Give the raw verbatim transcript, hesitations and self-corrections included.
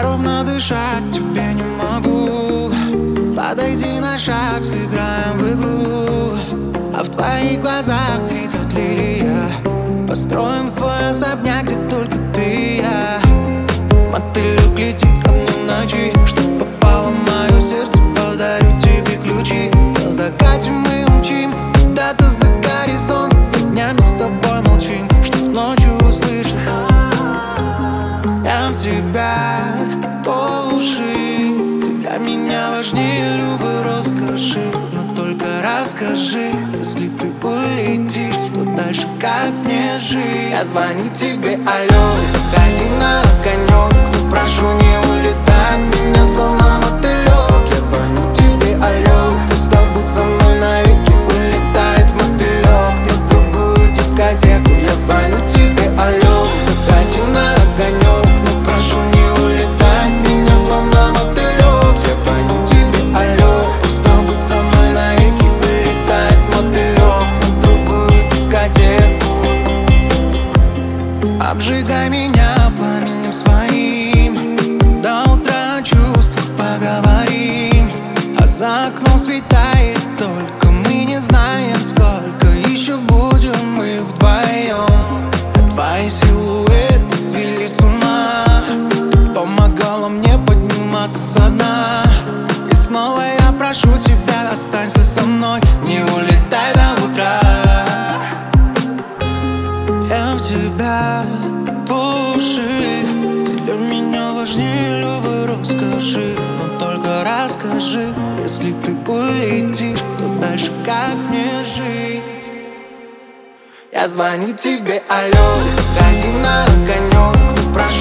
Я ровно дышать тебе не могу. Подойди на шаг, сыграем в игру. А в твоих глазах цветет лилия. Построим свой особняк, где только ты и я. Мотылек летит ко мне в ночи. Чтоб попало в мое сердце, подарю тебе ключи. На закате мы умчим куда-то за горизонт. Днями с тобой молчим, чтоб ночью услышать. Я в тебя по уши. Ты для меня важнее любой роскоши. Но только расскажи, если ты улетишь, то дальше как мне жить? Я звоню тебе, алло, заходи на огонек. Но прошу, не улетай от меня, словно мотылек. Я звоню тебе, алло, пусть будь со мной навеки. Улетает мотылек на другую дискотеку. Я звоню тебе, алло, заходи на огонек. Но прошу, не улетай от меня, словно мотылек. Я звоню тебе, алло, пусть будь со мной навеки. Улетает мотылек на другую дискотеку. Обжигай меня пламенем своим. До утра о чувствах поговорим. А за окном светает, только мы не знаем, сколько еще будем мы вдвоем. А твои силуэты свели с ума. Ты помогала мне подниматься со дна. И снова я прошу тебя, останься со мной, не улетай до утра. Я в тебя по уши. Ты для меня важнее любой роскоши. Но только расскажи, если ты улетишь, то дальше как мне жить? Я звоню тебе, алло, заходи на огонек. Но прошу,